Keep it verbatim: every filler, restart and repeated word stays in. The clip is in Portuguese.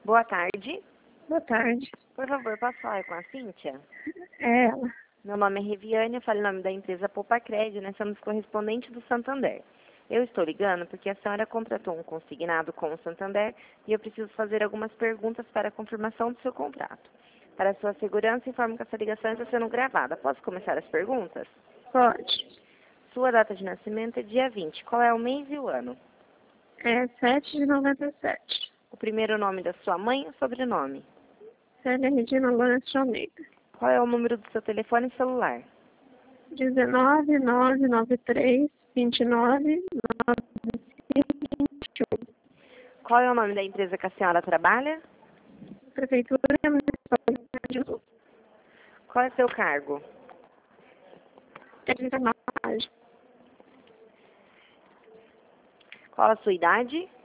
Boa tarde. Boa tarde. Por favor, posso falar com a Cíntia? É ela. Meu nome é Reviane, eu falo em nome da empresa Poupa Crédito, nós somos correspondentes do Santander. Eu estou ligando porque a senhora contratou um consignado com o Santander e eu preciso fazer algumas perguntas para a confirmação do seu contrato. Para sua segurança, informo que essa ligação está sendo gravada. Posso começar as perguntas? Pode. Sua data de nascimento é dia vinte. Qual é o mês e o ano? É sete de noventa e sete. O primeiro nome da sua mãe e o sobrenome? Célia Regina Lourenço de Almeida. Qual é o número do seu telefone celular? dezenove, nove nove três, vinte e nove, nove cinco, vinte e um. Qual é o nome da empresa que a senhora trabalha? Prefeitura Municipal de Azul. Qual é seu cargo? Técnica de enfermagem. Qual a sua idade?